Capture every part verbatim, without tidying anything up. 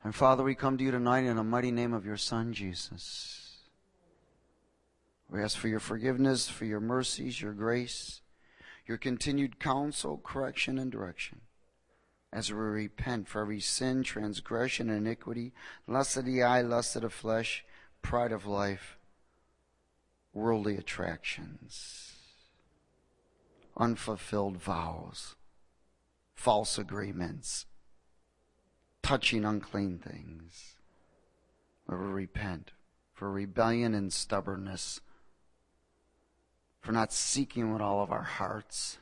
And Father, we come to you tonight in the mighty name of your Son, Jesus. We ask for your forgiveness, for your mercies, your grace, your continued counsel, correction, and direction. As we repent for every sin, transgression, iniquity, lust of the eye, lust of the flesh, pride of life, worldly attractions, unfulfilled vows, false agreements, touching unclean things. We repent for rebellion and stubbornness, for not seeking with all of our hearts.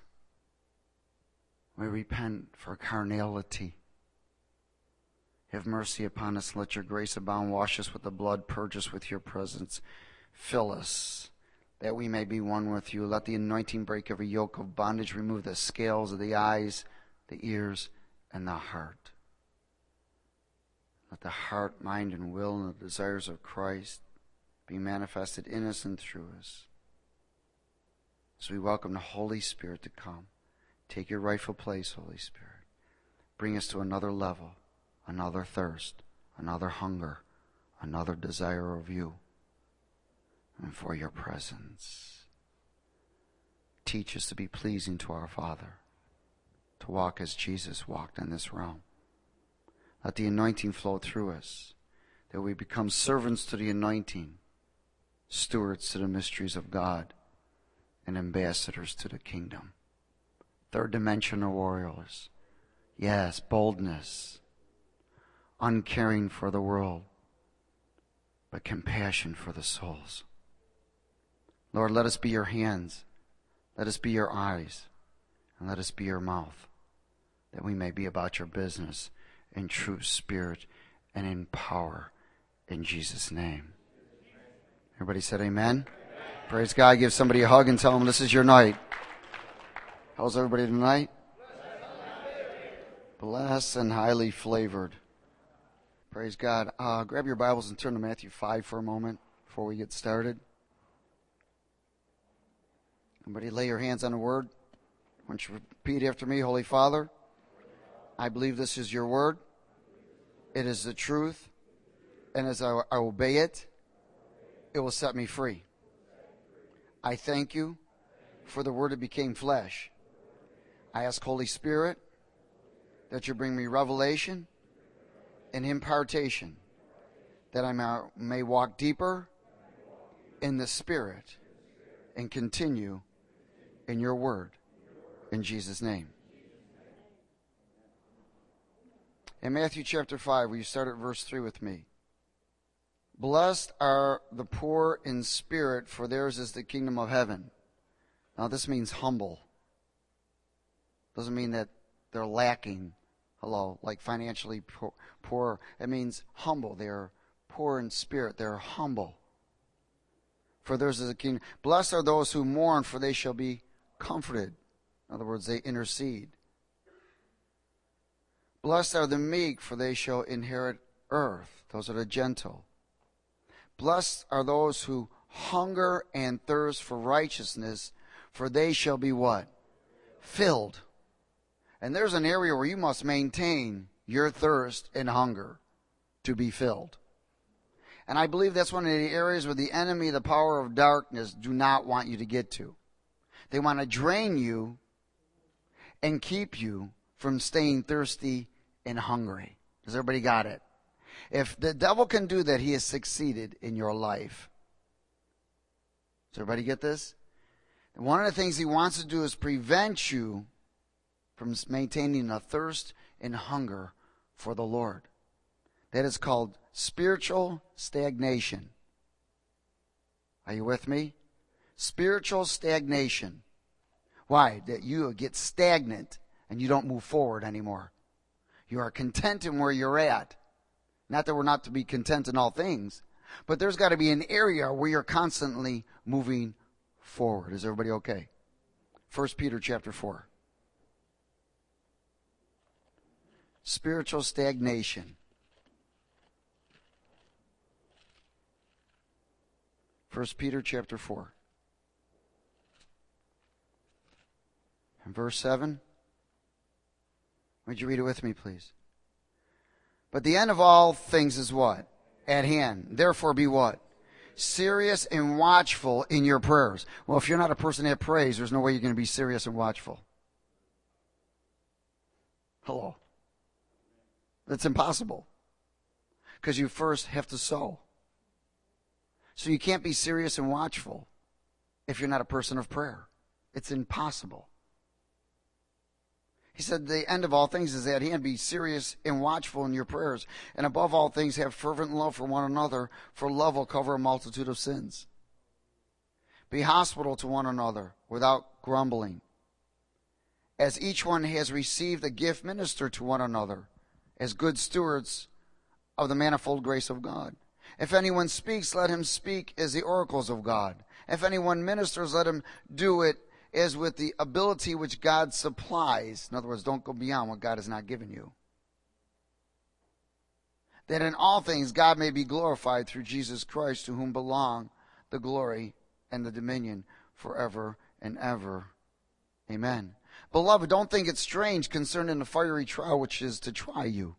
We repent for carnality. Have mercy upon us. Let your grace abound. Wash us with the blood. Purge us with your presence. Fill us, that we may be one with you. Let the anointing break every yoke of bondage. Remove the scales of the eyes, the ears, and the heart. Let the heart, mind, and will, and the desires of Christ be manifested in us and through us. As we welcome the Holy Spirit to come. Take your rightful place, Holy Spirit. Bring us to another level, another thirst, another hunger, another desire of you and for your presence. Teach us to be pleasing to our Father, to walk as Jesus walked in this realm. Let the anointing flow through us, that we become servants to the anointing, stewards to the mysteries of God, and ambassadors to the kingdom. Third dimensional warriors. Yes, boldness. Uncaring for the world, but compassion for the souls. Lord, let us be your hands. Let us be your eyes. And let us be your mouth, that we may be about your business in true spirit and in power. In Jesus' name. Everybody said amen? Amen. Praise God. Give somebody a hug and tell them this is your night. How's everybody tonight? Blessed and highly flavored. Praise God. Uh, grab your Bibles and turn to Matthew five for a moment before we get started. Everybody lay your hands on the word. I want you to repeat after me. Holy Father, I believe this is your word. It is the truth. And as I, I obey it, it will set me free. I thank you for the word that became flesh. I ask, Holy Spirit, that you bring me revelation and impartation, that I may, may walk deeper in the Spirit and continue in your word. In Jesus' name. In Matthew chapter five, will you start at verse three with me? Blessed are the poor in spirit, for theirs is the kingdom of heaven. Now this means humble. Doesn't mean that they're lacking, hello, like financially poor. poor. It means humble. They're poor in spirit. They're humble. For theirs is the kingdom. Blessed are those who mourn, for they shall be comforted. In other words, they intercede. Blessed are the meek, for they shall inherit earth. Those are the gentle. Blessed are those who hunger and thirst for righteousness, for they shall be what? Filled. And there's an area where you must maintain your thirst and hunger to be filled. And I believe that's one of the areas where the enemy, the power of darkness, do not want you to get to. They want to drain you and keep you from staying thirsty and hungry. Does everybody got it? If the devil can do that, he has succeeded in your life. Does everybody get this? And one of the things he wants to do is prevent you from maintaining a thirst and hunger for the Lord. That is called spiritual stagnation. Are you with me? Spiritual stagnation. Why? That you get stagnant and you don't move forward anymore. You are content in where you're at. Not that we're not to be content in all things, but there's got to be an area where you're constantly moving forward. Is everybody okay? First Peter chapter four. Spiritual stagnation. First Peter chapter four. And verse seven. Would you read it with me, please? But the end of all things is what? At hand. Therefore be what? Serious and watchful in your prayers. Well, if you're not a person that prays, there's no way you're going to be serious and watchful. Hello. That's impossible. Because you first have to sow. So you can't be serious and watchful if you're not a person of prayer. It's impossible. He said the end of all things is at hand. Be serious and watchful in your prayers. And above all things, have fervent love for one another, for love will cover a multitude of sins. Be hospitable to one another without grumbling. As each one has received a gift, minister to one another as good stewards of the manifold grace of God. If anyone speaks, let him speak as the oracles of God. If anyone ministers, let him do it as with the ability which God supplies. In other words, don't go beyond what God has not given you. That in all things God may be glorified through Jesus Christ, to whom belong the glory and the dominion forever and ever. Amen. Beloved, don't think it strange concerning the fiery trial which is to try you,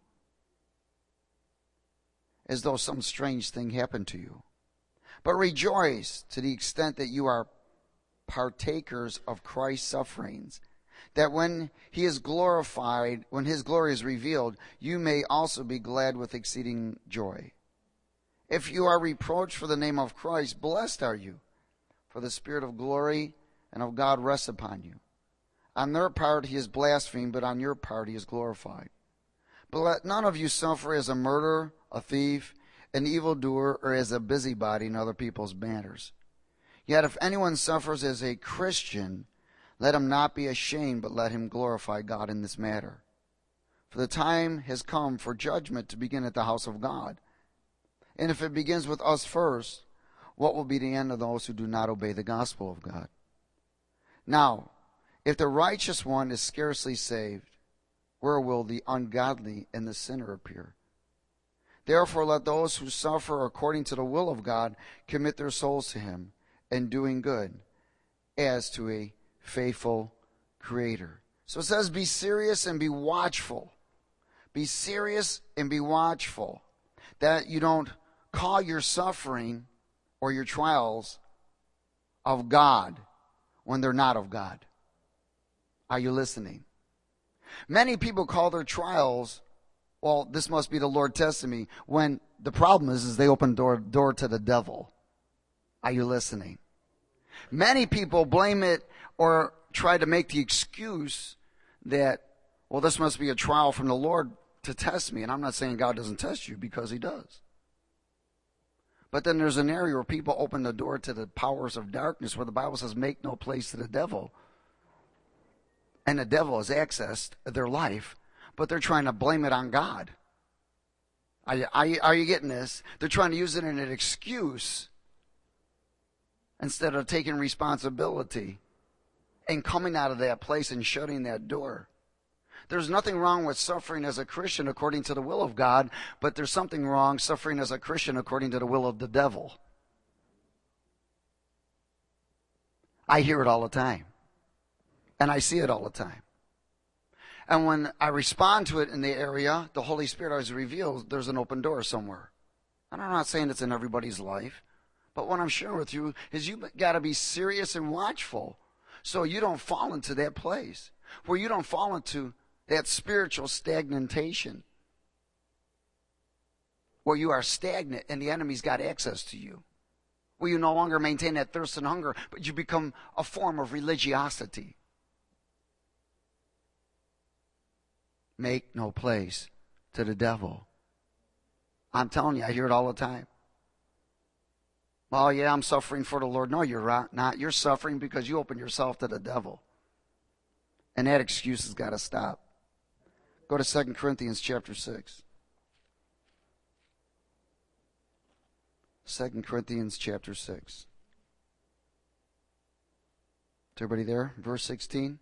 as though some strange thing happened to you. But rejoice to the extent that you are partakers of Christ's sufferings, that when he is glorified, when his glory is revealed, you may also be glad with exceeding joy. If you are reproached for the name of Christ, blessed are you, for the Spirit of glory and of God rests upon you. On their part he is blasphemed, but on your part he is glorified. But let none of you suffer as a murderer, a thief, an evildoer, or as a busybody in other people's matters. Yet if anyone suffers as a Christian, let him not be ashamed, but let him glorify God in this matter. For the time has come for judgment to begin at the house of God. And if it begins with us first, what will be the end of those who do not obey the gospel of God? Now, if the righteous one is scarcely saved, where will the ungodly and the sinner appear? Therefore let those who suffer according to the will of God commit their souls to him, and doing good, as to a faithful Creator. So it says, be serious and be watchful. Be serious and be watchful. That you don't call your suffering or your trials of God when they're not of God. Are you listening? Many people call their trials, well, this must be the Lord testing me, when the problem is, is they open door door to the devil. Are you listening? Many people blame it or try to make the excuse that, well, this must be a trial from the Lord to test me. And I'm not saying God doesn't test you, because he does. But then there's an area where people open the door to the powers of darkness, where the Bible says, make no place to the devil. And the devil has accessed their life, but they're trying to blame it on God. Are you, are you, are you getting this? They're trying to use it as an excuse instead of taking responsibility and coming out of that place and shutting that door. There's nothing wrong with suffering as a Christian according to the will of God, but there's something wrong suffering as a Christian according to the will of the devil. I hear it all the time. And I see it all the time. And when I respond to it in the area, the Holy Spirit always reveals there's an open door somewhere. And I'm not saying it's in everybody's life, but what I'm sharing with you is you've got to be serious and watchful so you don't fall into that place, where you don't fall into that spiritual stagnation, where you are stagnant and the enemy's got access to you, where you no longer maintain that thirst and hunger, but you become a form of religiosity. Make no place to the devil. I'm telling you, I hear it all the time. Well, yeah, I'm suffering for the Lord. No, you're not. You're suffering because you opened yourself to the devil. And that excuse has got to stop. Go to Second Corinthians chapter six. Second Corinthians chapter six. Is everybody there? Verse sixteen.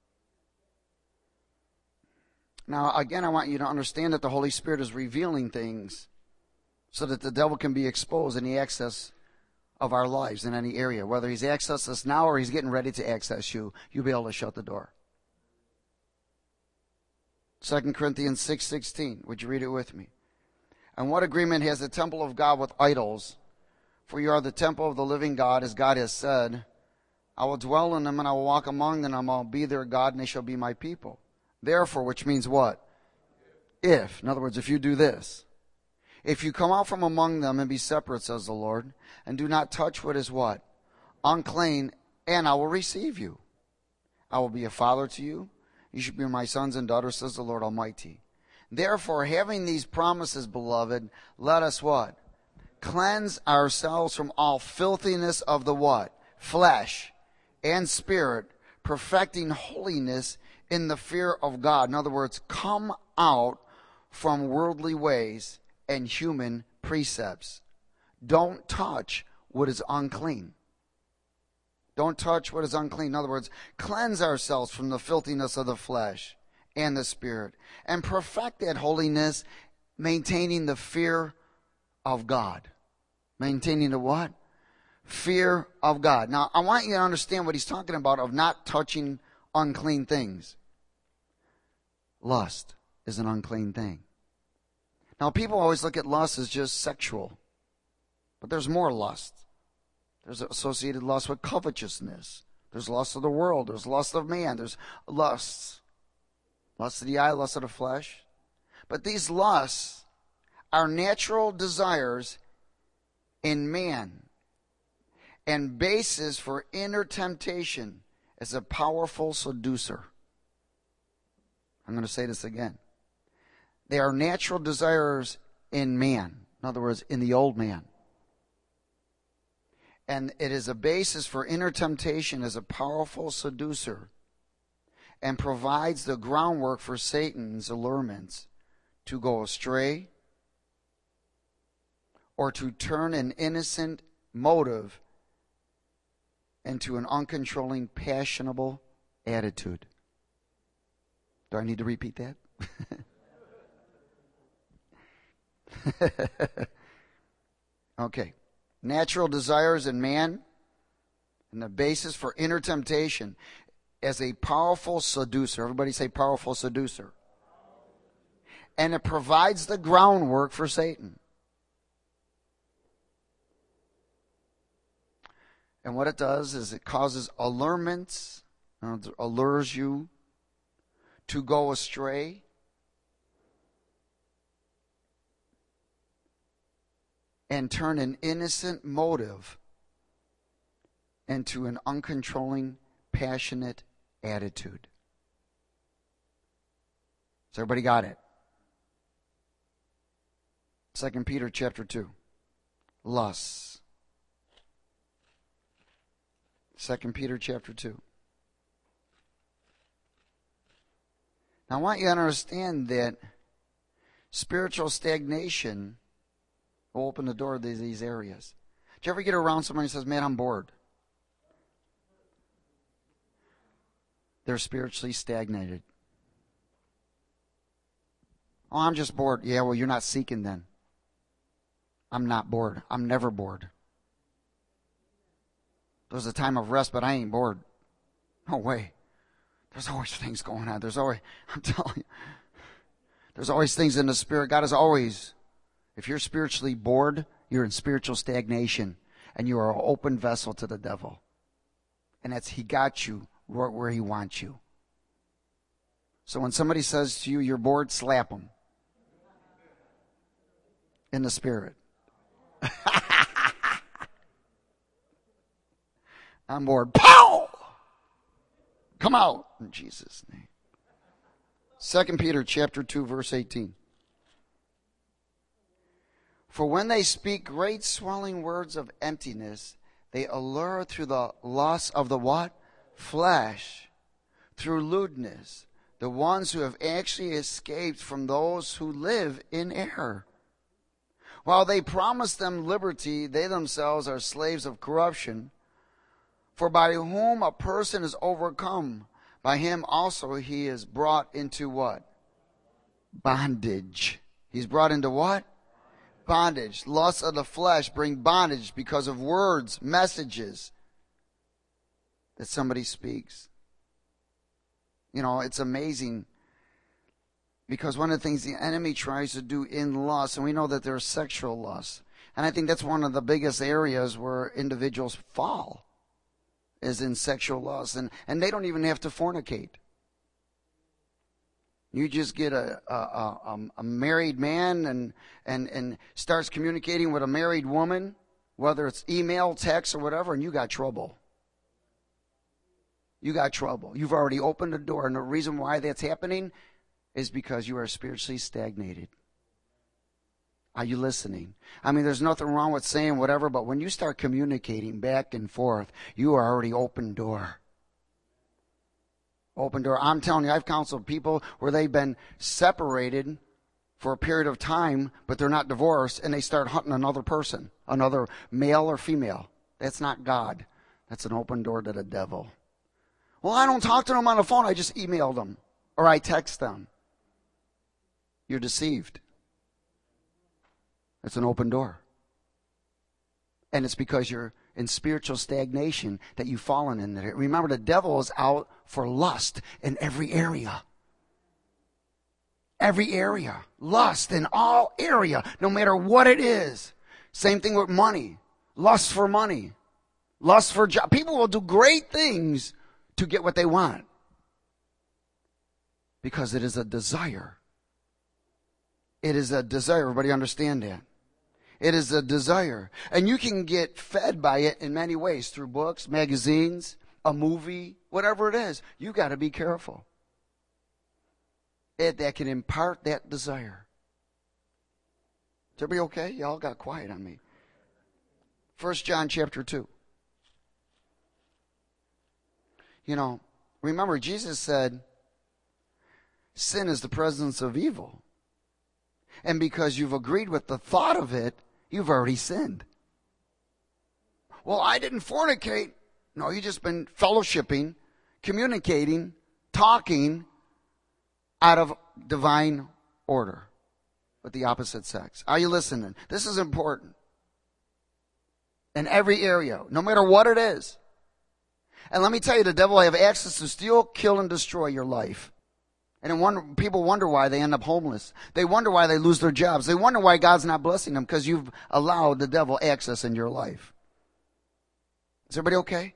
Now, again, I want you to understand that the Holy Spirit is revealing things so that the devil can be exposed in the access of our lives in any area. Whether he's accessed us now or he's getting ready to access you, you'll be able to shut the door. Second Corinthians six sixteen. Would you read it with me? And what agreement has the temple of God with idols? For you are the temple of the living God, as God has said, I will dwell in them and I will walk among them, and I will be their God, and they shall be my people. Therefore, which means what? If. In other words, if you do this. If you come out from among them and be separate, says the Lord, and do not touch what is what? Unclean, and I will receive you. I will be a father to you. You should be my sons and daughters, says the Lord Almighty. Therefore, having these promises, beloved, let us what? Cleanse ourselves from all filthiness of the what? Flesh and spirit, perfecting holiness in the fear of God. In other words, come out from worldly ways and human precepts. Don't touch what is unclean. Don't touch what is unclean. In other words, cleanse ourselves from the filthiness of the flesh and the spirit, and perfect that holiness, maintaining the fear of God. Maintaining the what? Fear of God. Now, I want you to understand what he's talking about of not touching unclean things. Lust is an unclean thing. Now, people always look at lust as just sexual, but there's more lust. There's associated lust with covetousness. There's lust of the world. There's lust of man. There's lusts. Lust of the eye, lust of the flesh. But these lusts are natural desires in man and basis for inner temptation as a powerful seducer. I'm going to say this again. They are natural desires in man. In other words, in the old man. And it is a basis for inner temptation as a powerful seducer, and provides the groundwork for Satan's allurements to go astray or to turn an innocent motive into an uncontrolling, passionable attitude. Do I need to repeat that? Okay. Natural desires in man and the basis for inner temptation as a powerful seducer. Everybody say powerful seducer. And it provides the groundwork for Satan. And what it does is it causes allurements, it allures you to go astray. And turn an innocent motive into an uncontrolling, passionate attitude. So everybody got it? Second Peter chapter two. Lusts. Second Peter chapter two. Now I want you to understand that spiritual stagnation will open the door to these, these areas. Did you ever get around somebody who says, man, I'm bored? They're spiritually stagnated. Oh, I'm just bored. Yeah, well, you're not seeking then. I'm not bored. I'm never bored. There's a time of rest, but I ain't bored. No way. There's always things going on. There's always, I'm telling you, there's always things in the Spirit. God is always, if you're spiritually bored, you're in spiritual stagnation, and you are an open vessel to the devil. And that's, he got you right where he wants you. So when somebody says to you, you're bored, slap them. In the Spirit. I'm bored. Pow! Come out in Jesus' name. Second Peter chapter two, verse eighteen. For when they speak great swelling words of emptiness, they allure through the lust of the what? Flesh. Through lewdness. The ones who have actually escaped from those who live in error. While they promise them liberty, they themselves are slaves of corruption. For by whom a person is overcome, by him also he is brought into what? Bondage. He's brought into what? Bondage. Lusts of the flesh bring bondage because of words, messages that somebody speaks. You know, it's amazing. Because one of the things the enemy tries to do in lust, and we know that there's sexual lust, and I think that's one of the biggest areas where individuals fall, is in sexual lust. And, and they don't even have to fornicate. You just get a, a, a, a married man and, and, and starts communicating with a married woman, whether it's email, text, or whatever, and you got trouble. You got trouble. You've already opened the door, and the reason why that's happening is because you are spiritually stagnated. Are you listening? I mean, there's nothing wrong with saying whatever, but when you start communicating back and forth, you are already open door. Open door. I'm telling you, I've counseled people where they've been separated for a period of time, but they're not divorced, and they start hunting another person, another male or female. That's not God. That's an open door to the devil. Well, I don't talk to them on the phone. I just emailed them, or I text them. You're deceived. It's an open door. And it's because you're in spiritual stagnation that you've fallen in there. Remember, the devil is out for lust in every area. Every area. Lust in all area, no matter what it is. Same thing with money. Lust for money. Lust for job. People will do great things to get what they want. Because it is a desire. It is a desire. Everybody understand that? It is a desire. And you can get fed by it in many ways. Through books, magazines, a movie, whatever it is. You got to be careful. It, that can impart that desire. Is everybody okay? Y'all got quiet on me. First John chapter two. You know, remember Jesus said, sin is the presence of evil. And because you've agreed with the thought of it, you've already sinned. Well, I didn't fornicate. No, you've just been fellowshipping, communicating, talking out of divine order with the opposite sex. Are you listening? This is important. In every area, no matter what it is. And let me tell you, the devil will have access to steal, kill, and destroy your life. And wonder, people wonder why they end up homeless. They wonder why they lose their jobs. They wonder why God's not blessing them, because you've allowed the devil access in your life. Is everybody okay?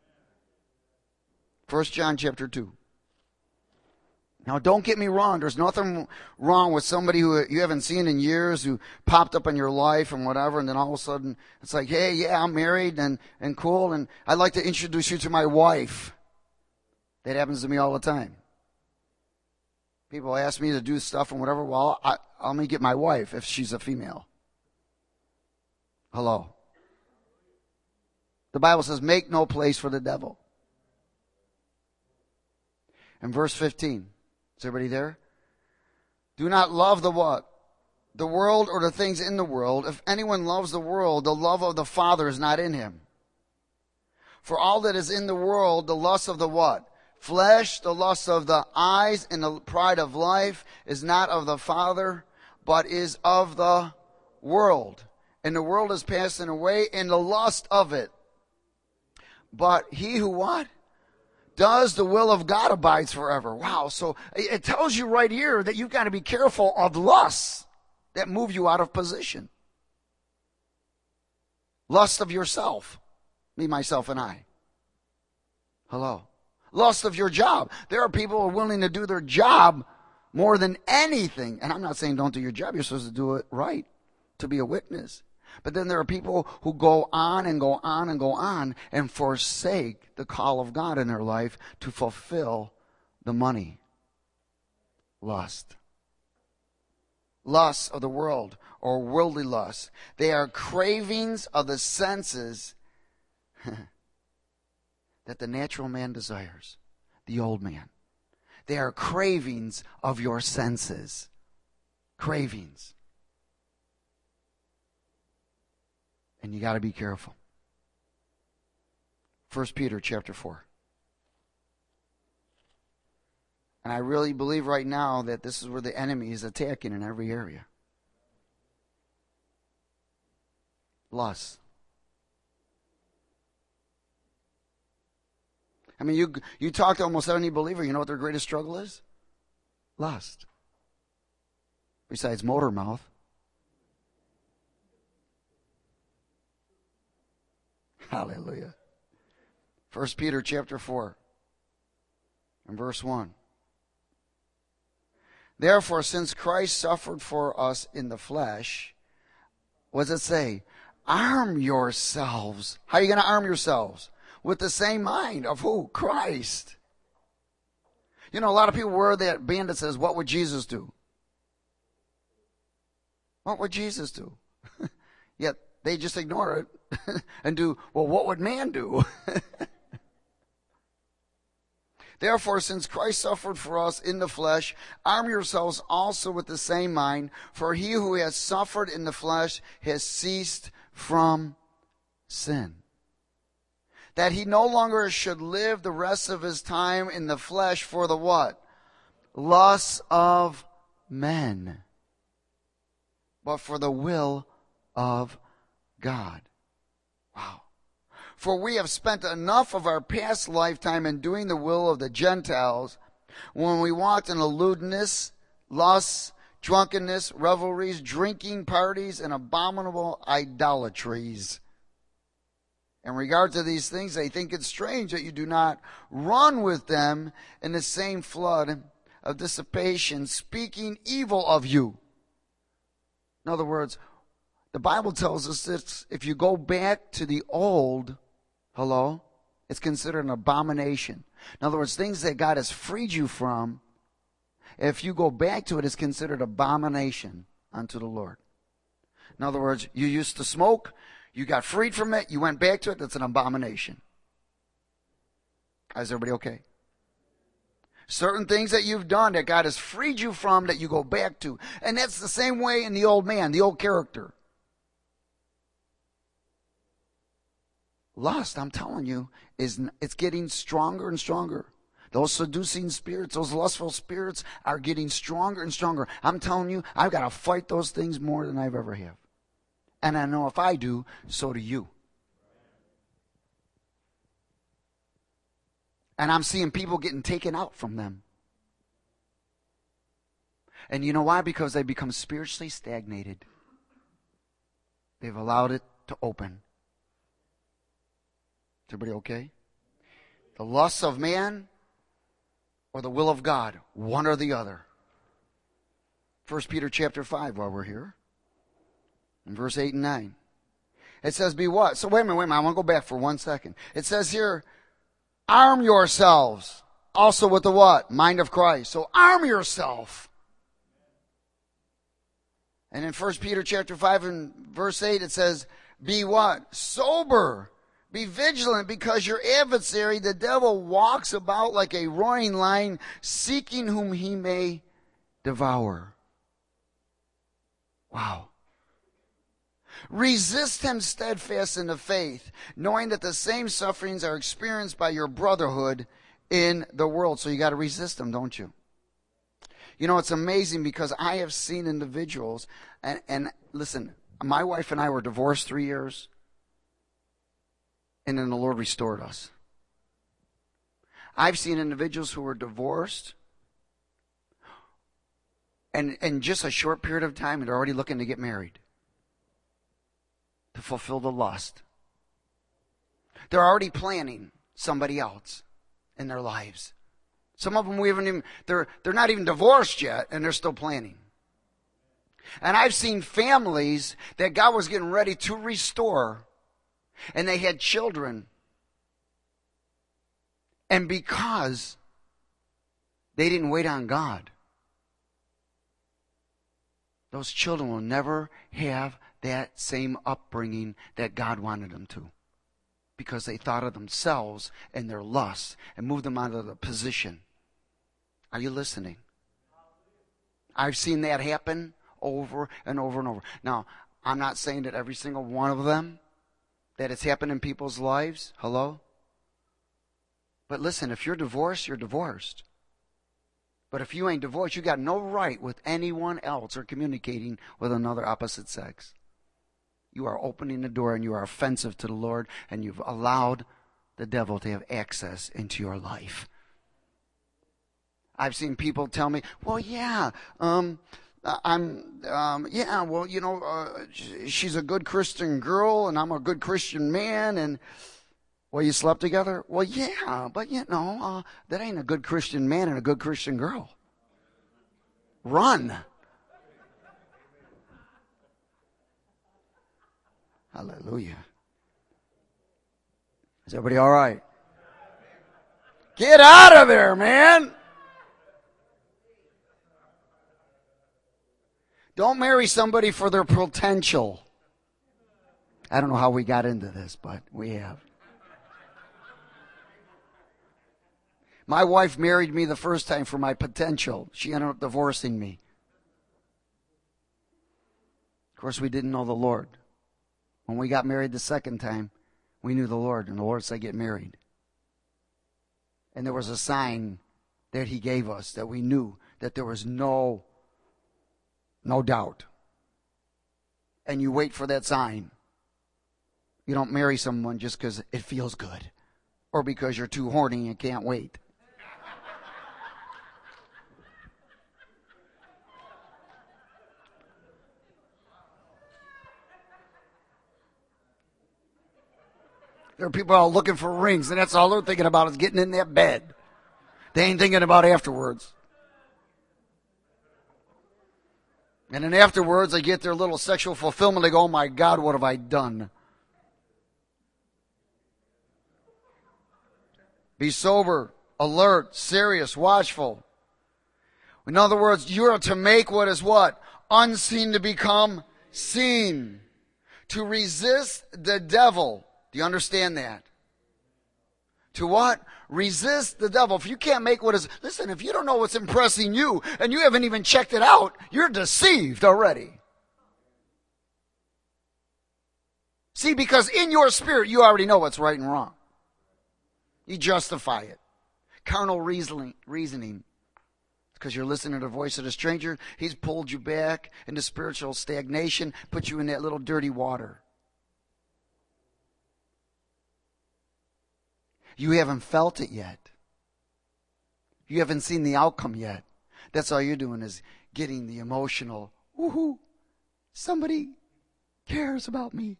First John chapter two. Now, don't get me wrong. There's nothing wrong with somebody who you haven't seen in years, who popped up in your life and whatever, and then all of a sudden it's like, hey, yeah, I'm married and, and cool, and I'd like to introduce you to my wife. That happens to me all the time. People ask me to do stuff and whatever. Well, I, I'll me get my wife if she's a female. Hello. The Bible says, make no place for the devil. And verse fifteen. Is everybody there? Do not love the what? The world or the things in the world. If anyone loves the world, the love of the Father is not in him. For all that is in the world, the lust of the what? Flesh, the lust of the eyes, and the pride of life is not of the Father, but is of the world. And the world is passing away, and the lust of it. But he who what? Does the will of God abides forever. Wow. So it tells you right here that you've got to be careful of lusts that move you out of position. Lust of yourself. Me, myself, and I. Hello. Lust of your job. There are people who are willing to do their job more than anything. And I'm not saying don't do your job. You're supposed to do it right to be a witness. But then there are people who go on and go on and go on and forsake the call of God in their life to fulfill the money. Lust. Lust of the world or worldly lust. They are cravings of the senses that the natural man desires. The old man. They are cravings of your senses. Cravings. And you got to be careful. First Peter chapter four. And I really believe right now that this is where the enemy is attacking in every area. Lust. I mean, you you talk to almost any believer, you know what their greatest struggle is? Lust. besides motor mouth. Hallelujah. First Peter chapter four and verse one. Therefore, since Christ suffered for us in the flesh, what does it say? Arm yourselves. How are you going to arm yourselves? With the same mind of who? Christ. You know, a lot of people wear that band that says, what would Jesus do? What would Jesus do? Yet they just ignore it and do, well, what would man do? Therefore, since Christ suffered for us in the flesh, arm yourselves also with the same mind, for he who has suffered in the flesh has ceased from sin, that he no longer should live the rest of his time in the flesh for the what? Lusts of men, but for the will of God. Wow. For we have spent enough of our past lifetime in doing the will of the Gentiles, when we walked in lewdness, lusts, drunkenness, revelries, drinking parties, and abominable idolatries. In regard to these things, they think it strange that you do not run with them in the same flood of dissipation, speaking evil of you. In other words, the Bible tells us that if you go back to the old, hello, it's considered an abomination. In other words, things that God has freed you from, if you go back to it, it's considered abomination unto the Lord. In other words, you used to smoke, you got freed from it, you went back to it, that's an abomination. Is everybody okay? Certain things that you've done that God has freed you from that you go back to. And that's the same way in the old man, the old character. Lust, I'm telling you, is it's getting stronger and stronger. Those seducing spirits, those lustful spirits are getting stronger and stronger. I'm telling you, I've got to fight those things more than I've ever have. And I know if I do, so do you. And I'm seeing people getting taken out from them. And you know why? Because they become spiritually stagnated. They've allowed it to open. Is everybody okay? The lusts of man or the will of God, one or the other. First Peter chapter five, while we're here, in verse eight and nine. It says, be what? So wait a minute, wait a minute, I want to go back for one second. It says here, arm yourselves also with the what? Mind of Christ. So arm yourself. And in First Peter chapter five and verse eight, it says, be what? Sober. Be vigilant, because your adversary, the devil, walks about like a roaring lion, seeking whom he may devour. Wow. Resist him steadfast in the faith, knowing that the same sufferings are experienced by your brotherhood in the world. So you got to resist them, don't you? You know, it's amazing because I have seen individuals, and, and listen, my wife and I were divorced three years. And then the Lord restored us. I've seen individuals who were divorced, and in just a short period of time, they're already looking to get married to fulfill the lust. They're already planning somebody else in their lives. Some of them we haven't even, they're, they're not even divorced yet, and they're still planning. And I've seen families that God was getting ready to restore, and they had children. And because they didn't wait on God, those children will never have that same upbringing that God wanted them to. Because they thought of themselves and their lusts and moved them out of the position. Are you listening? I've seen that happen over and over and over. Now, I'm not saying that every single one of them, that it's happened in people's lives. Hello? But listen, if you're divorced, you're divorced. But if you ain't divorced, you got no right with anyone else or communicating with another opposite sex. You are opening the door and you are offensive to the Lord, and you've allowed the devil to have access into your life. I've seen people tell me, well, yeah, um, I'm, um, yeah, well, you know, uh, she's a good Christian girl and I'm a good Christian man. And, well, you slept together? Well, yeah, but you know, uh, that ain't a good Christian man and a good Christian girl. Run. Hallelujah. Is everybody all right? Get out of there, man. Don't marry somebody for their potential. I don't know how we got into this, but we have. My wife married me the first time for my potential. She ended up divorcing me. Of course, we didn't know the Lord. When we got married the second time, we knew the Lord, and the Lord said, get married. And there was a sign that He gave us that we knew that there was no, no doubt. And you wait for that sign. You don't marry someone just because it feels good or because you're too horny and can't wait. There are people out looking for rings, and that's all they're thinking about is getting in that bed. They ain't thinking about afterwards. And then afterwards, they get their little sexual fulfillment. They go, oh my God, what have I done? Be sober, alert, serious, watchful. In other words, you are to make what is what? Unseen to become seen. To resist the devil. Do you understand that? To what? Resist the devil. If you can't make what is, listen, if you don't know what's impressing you and you haven't even checked it out, you're deceived already. See, because in your spirit, you already know what's right and wrong. You justify it. Carnal reasoning, reasoning. Because you're listening to the voice of the stranger. He's pulled you back into spiritual stagnation, put you in that little dirty water. You haven't felt it yet. You haven't seen the outcome yet. That's all you're doing is getting the emotional, woohoo, somebody cares about me.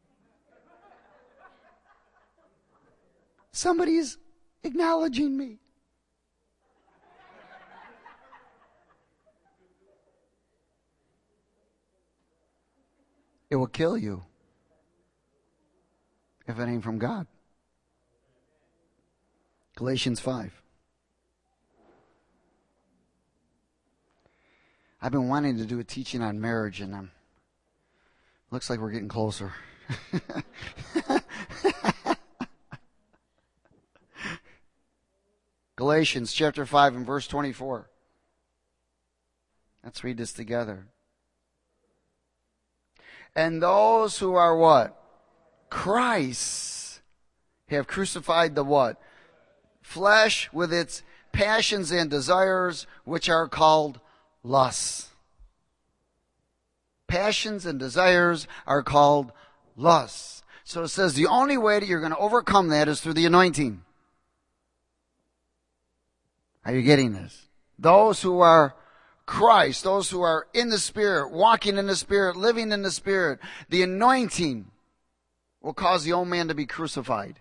Somebody's acknowledging me. It will kill you if it ain't from God. Galatians five. I've been wanting to do a teaching on marriage, and um, looks like we're getting closer. Galatians chapter five and verse twenty-four. Let's read this together. And those who are what? Christ have crucified the what? Flesh with its passions and desires, which are called lusts. Passions and desires are called lusts. So it says the only way that you're going to overcome that is through the anointing. Are you getting this? Those who are Christ, those who are in the Spirit, walking in the Spirit, living in the Spirit, the anointing will cause the old man to be crucified.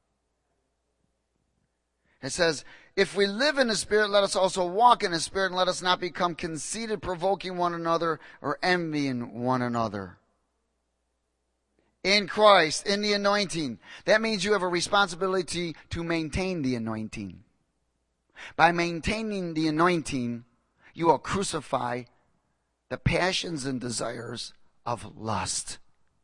It says, if we live in the Spirit, let us also walk in the Spirit, and let us not become conceited, provoking one another, or envying one another. In Christ, in the anointing. That means you have a responsibility to maintain the anointing. By maintaining the anointing, you will crucify the passions and desires of lust.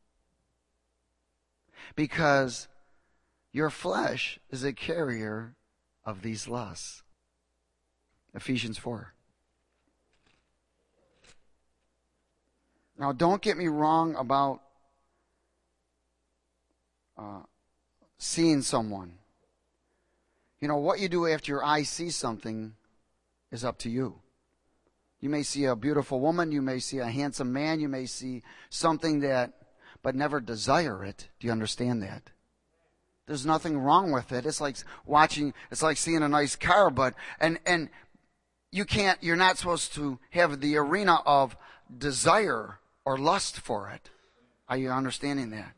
Because your flesh is a carrier of these lusts. Ephesians four. Now, don't get me wrong about uh, seeing someone. You know, what you do after your eye sees something is up to you. You may see a beautiful woman, you may see a handsome man, you may see something that, but never desire it. Do you understand that? There's nothing wrong with it. It's like watching, it's like seeing a nice car, but, and, and you can't, you're not supposed to have the arena of desire or lust for it. Are you understanding that?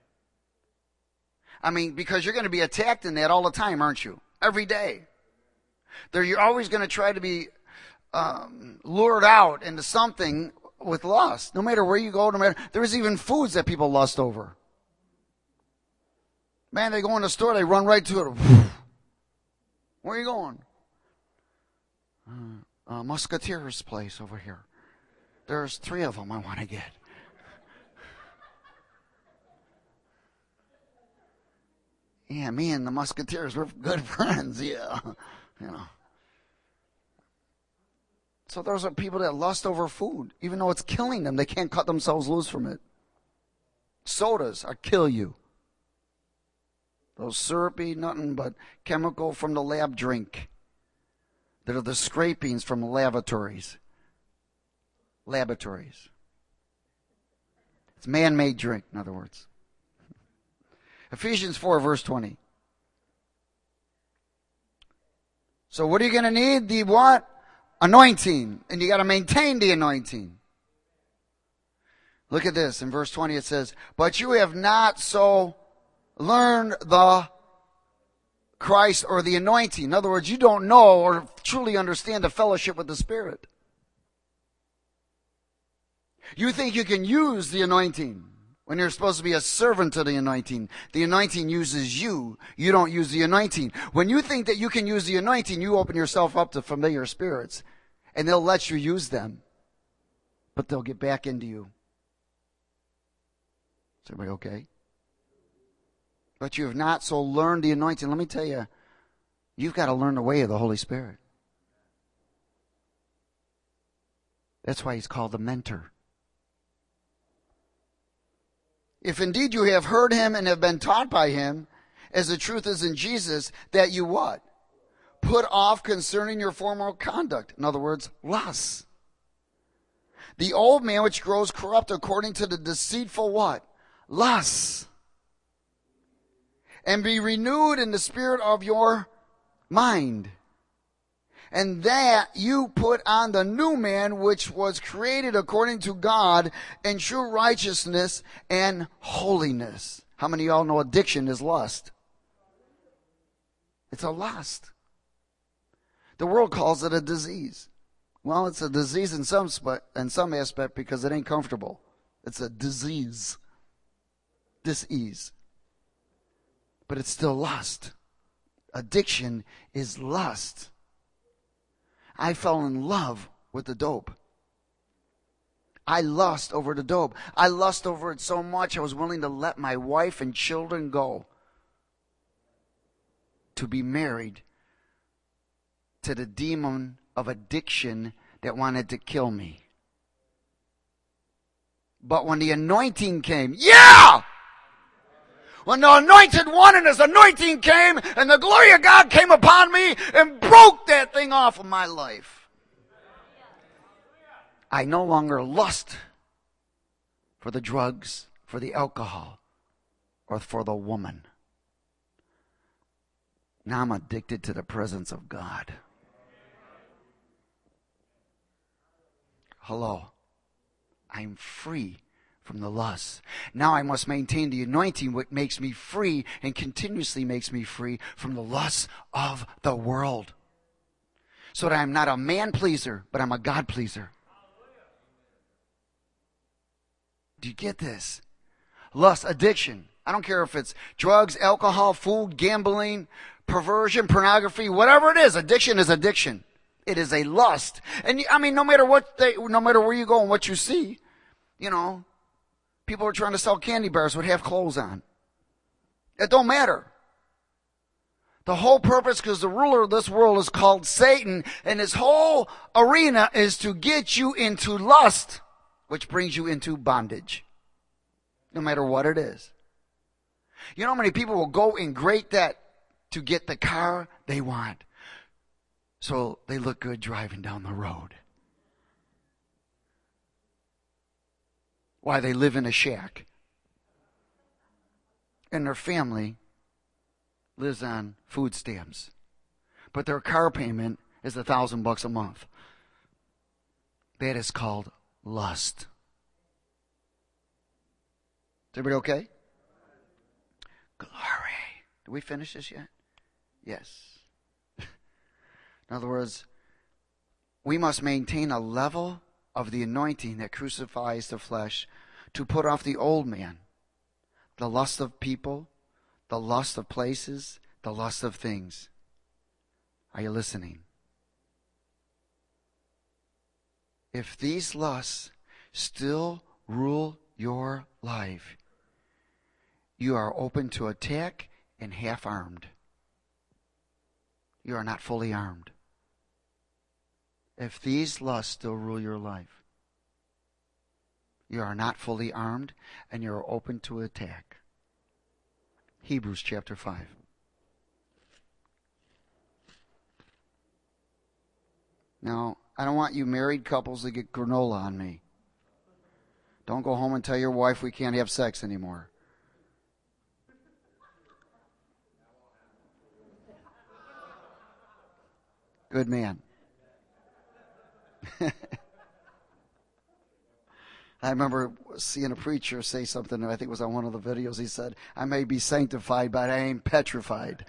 I mean, because you're going to be attacked in that all the time, aren't you? Every day. There, you're always going to try to be um, lured out into something with lust. No matter where you go, no matter, there's even foods that people lust over. Man, they go in the store, they run right to it. Where are you going? Uh, uh, Musketeer's place over here. There's three of them I want to get. Yeah, me and the Musketeers, we're good friends, yeah. You know. So those are people that lust over food. Even though it's killing them, they can't cut themselves loose from it. Sodas are kill you. Those syrupy, nothing but chemical from the lab drink. That are the scrapings from lavatories. Laboratories. It's man-made drink, in other words. Ephesians four, verse twenty. So what are you going to need? The what? Anointing. And you got to maintain the anointing. Look at this. In verse twenty it says, but you have not so learned the Christ or the anointing. In other words, you don't know or truly understand the fellowship with the Spirit. You think you can use the anointing when you're supposed to be a servant to the anointing. The anointing uses you. You don't use the anointing. When you think that you can use the anointing, you open yourself up to familiar spirits. And they'll let you use them. But they'll get back into you. Is everybody okay? But you have not so learned the anointing. Let me tell you, you've got to learn the way of the Holy Spirit. That's why he's called the mentor. If indeed you have heard him and have been taught by him, as the truth is in Jesus, that you what? Put off concerning your former conduct. In other words, lust. The old man which grows corrupt according to the deceitful what? Lust. And be renewed in the spirit of your mind. And that you put on the new man which was created according to God in true righteousness and holiness. How many of y'all know addiction is lust? It's a lust. The world calls it a disease. Well, it's a disease in some sp- in some aspect because it ain't comfortable. It's a disease. Dis-ease. But it's still lust. Addiction is lust. I fell in love with the dope. I lust over the dope. I lust over it so much I was willing to let my wife and children go to be married to the demon of addiction that wanted to kill me. But when the anointing came, yeah! When the anointed one and his anointing came and the glory of God came upon me and broke that thing off of my life. I no longer lust for the drugs, for the alcohol, or for the woman. Now I'm addicted to the presence of God. Hello. I'm free from the lust. Now I must maintain the anointing, which makes me free and continuously makes me free from the lusts of the world. So that I'm not a man pleaser, but I'm a God pleaser. Do you get this? Lust, addiction. I don't care if it's drugs, alcohol, food, gambling, perversion, pornography, whatever it is. Addiction is addiction. It is a lust. And I mean, no matter what they, no matter where you go and what you see, you know, people are trying to sell candy bars with half clothes on. It don't matter. The whole purpose, because the ruler of this world is called Satan, and his whole arena is to get you into lust, which brings you into bondage. No matter what it is. You know how many people will go in great debt to get the car they want, so they look good driving down the road? Why? They live in a shack. And their family lives on food stamps. But their car payment is a thousand bucks a month. That is called lust. Is everybody okay? Glory. Did we finish this yet? Yes. In other words, we must maintain a level of the anointing that crucifies the flesh to put off the old man, the lust of people, the lust of places, the lust of things. Are you listening? If these lusts still rule your life, you are open to attack and half-armed. You are not fully armed. If these lusts still rule your life, you are not fully armed and you are open to attack. Hebrews chapter five. Now, I don't want you married couples to get granola on me. Don't go home and tell your wife we can't have sex anymore. Good man. I remember seeing a preacher say something, I think it was on one of the videos. He said, I may be sanctified, but I ain't petrified.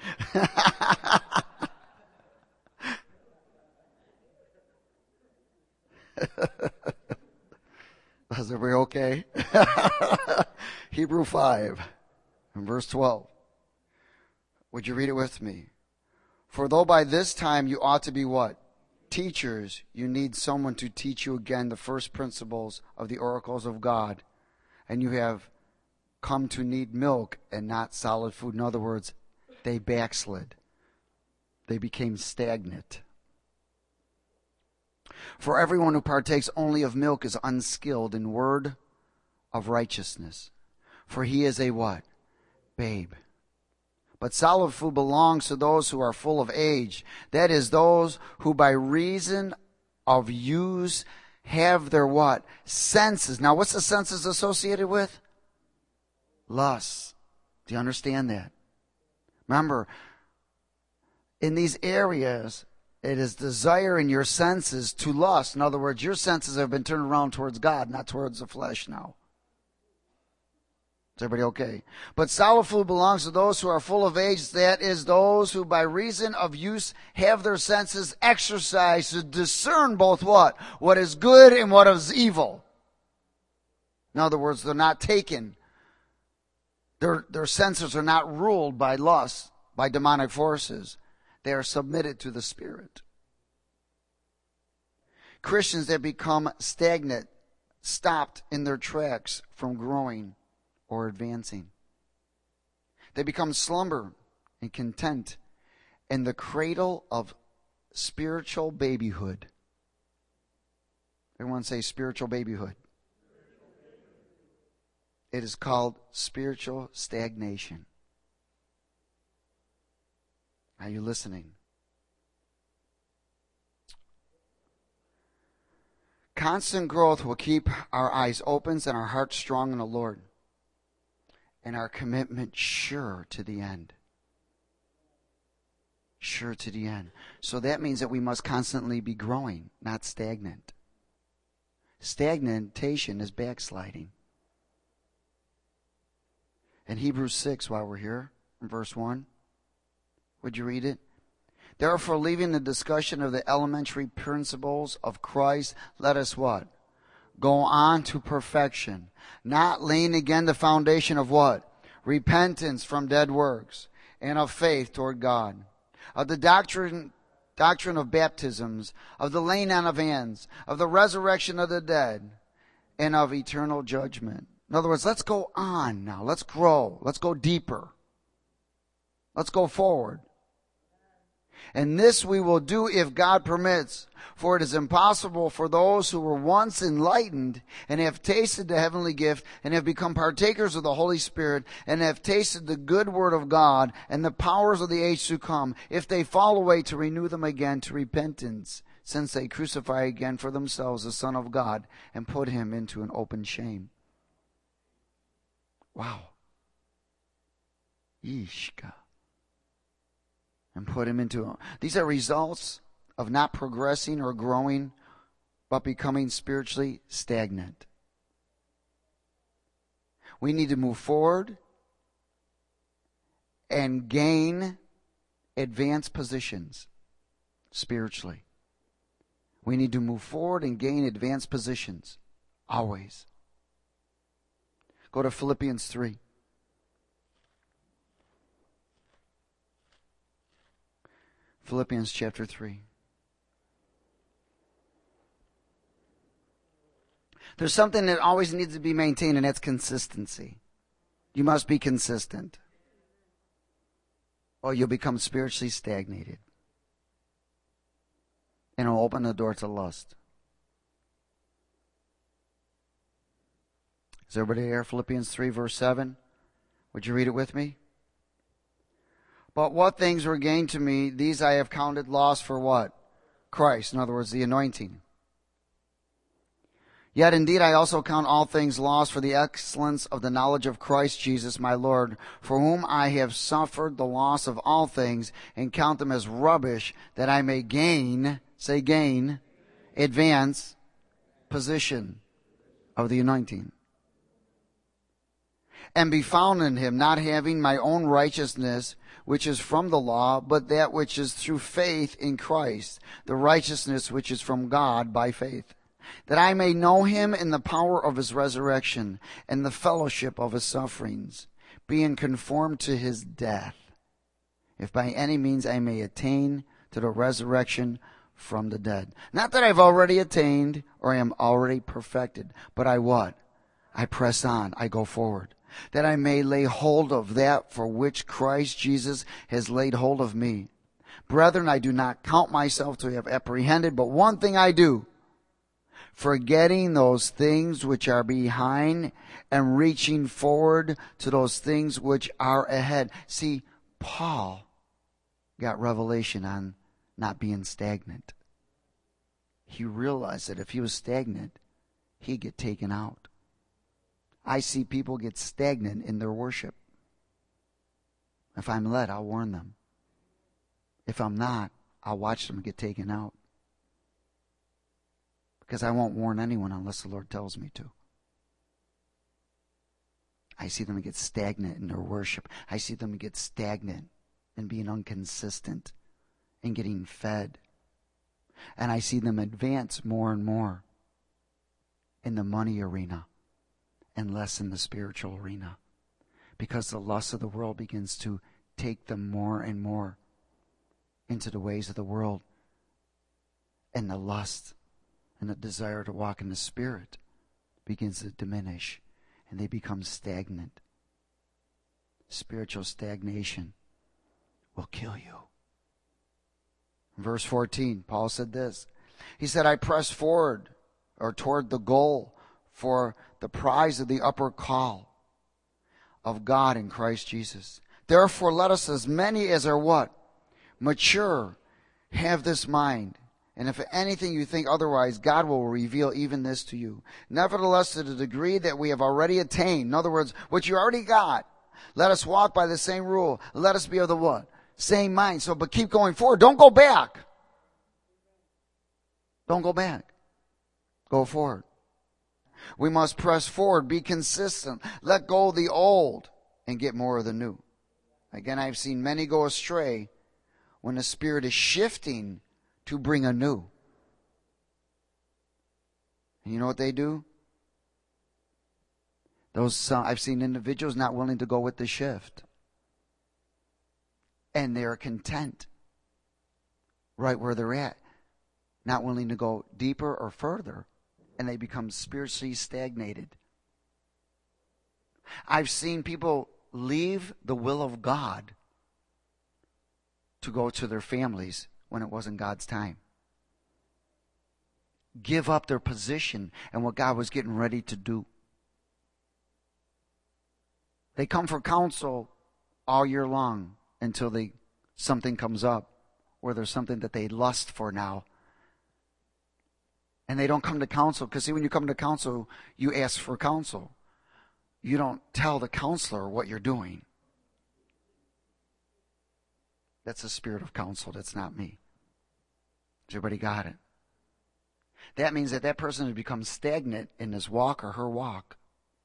Is everybody okay? Hebrew five and verse twelve. Would you read it with me? For though by this time you ought to be what? Teachers, you need someone to teach you again the first principles of the oracles of God. And you have come to need milk and not solid food. In other words, they backslid. They became stagnant. For everyone who partakes only of milk is unskilled in word of righteousness. For he is a what? Babe. But solid food belongs to those who are full of age. That is, those who by reason of use have their what? Senses. Now, what's the senses associated with? Lust. Do you understand that? Remember, in these areas, it is desire in your senses to lust. In other words, your senses have been turned around towards God, not towards the flesh now. Is everybody okay? But solid food belongs to those who are full of age. That is, those who by reason of use have their senses exercised to discern both what? What is good and what is evil. In other words, they're not taken. Their, their senses are not ruled by lust, by demonic forces. They are submitted to the Spirit. Christians that become stagnant, stopped in their tracks from growing or advancing. They become slumber and content in the cradle of spiritual babyhood. Everyone say spiritual babyhood. It is called spiritual stagnation. Are you listening? Constant growth will keep our eyes open and our hearts strong in the Lord, and our commitment sure to the end. Sure to the end. So that means that we must constantly be growing, not stagnant. Stagnation is backsliding. In Hebrews six, while we're here, in verse one, would you read it? Therefore, leaving the discussion of the elementary principles of Christ, let us what? Go on to perfection, not laying again the foundation of what? Repentance from dead works and of faith toward God, of the doctrine doctrine of baptisms, of the laying on of hands, of the resurrection of the dead, and of eternal judgment. In other words, let's go on now. Let's grow. Let's go deeper. Let's go forward. And this we will do if God permits, for it is impossible for those who were once enlightened and have tasted the heavenly gift and have become partakers of the Holy Spirit and have tasted the good word of God and the powers of the age to come, if they fall away, to renew them again to repentance, since they crucify again for themselves the Son of God and put him into an open shame. Wow. Yishka. And put him into, these are results of not progressing or growing, but becoming spiritually stagnant. We need to move forward and gain advanced positions spiritually. We need to move forward and gain advanced positions, always. Go to Philippians three. Philippians chapter three. There's something that always needs to be maintained, and that's consistency. You must be consistent, or you'll become spiritually stagnated. And it'll open the door to lust. Is everybody there? Philippians three, verse seven. Would you read it with me? But what things were gained to me, these I have counted loss for what? Christ. In other words, the anointing. Yet indeed I also count all things lost for the excellence of the knowledge of Christ Jesus my Lord, for whom I have suffered the loss of all things, and count them as rubbish, that I may gain, say gain, advance, position of the anointing. And be found in him, not having my own righteousness, which is from the law, but that which is through faith in Christ, the righteousness which is from God by faith. That I may know him in the power of his resurrection, and the fellowship of his sufferings, being conformed to his death, if by any means I may attain to the resurrection from the dead. Not that I've already attained, or I am already perfected, but I what? I press on, I go forward, that I may lay hold of that for which Christ Jesus has laid hold of me. Brethren, I do not count myself to have apprehended, but one thing I do, forgetting those things which are behind and reaching forward to those things which are ahead. See, Paul got revelation on not being stagnant. He realized that if he was stagnant, he'd get taken out. I see people get stagnant in their worship. If I'm led, I'll warn them. If I'm not, I'll watch them get taken out. Because I won't warn anyone unless the Lord tells me to. I see them get stagnant in their worship. I see them get stagnant in being inconsistent and getting fed. And I see them advance more and more in the money arena and less in the spiritual arena. Because the lust of the world begins to take them more and more into the ways of the world. And the lust and the desire to walk in the Spirit begins to diminish, and they become stagnant. Spiritual stagnation will kill you. Verse fourteen, Paul said this. He said, I press forward, or toward the goal, for the prize of the upper call of God in Christ Jesus. Therefore let us, as many as are what? Mature, have this mind. And if anything you think otherwise, God will reveal even this to you. Nevertheless, to the degree that we have already attained, in other words, what you already got, let us walk by the same rule. Let us be of the what? Same mind. So, but keep going forward. Don't go back. Don't go back. Go forward. We must press forward, be consistent, let go of the old, and get more of the new. Again, I've seen many go astray when the Spirit is shifting to bring a new. And you know what they do? Those uh, I've seen individuals not willing to go with the shift. And they're content right where they're at. Not willing to go deeper or further. And they become spiritually stagnated. I've seen people leave the will of God to go to their families when it wasn't God's time. Give up their position and what God was getting ready to do. They come for counsel all year long until they something comes up or there's something that they lust for now. And they don't come to counsel because see, when you come to counsel, you ask for counsel. You don't tell the counselor what you're doing. That's the spirit of counsel. That's not me. Has everybody got it? That means that that person has become stagnant in his walk or her walk.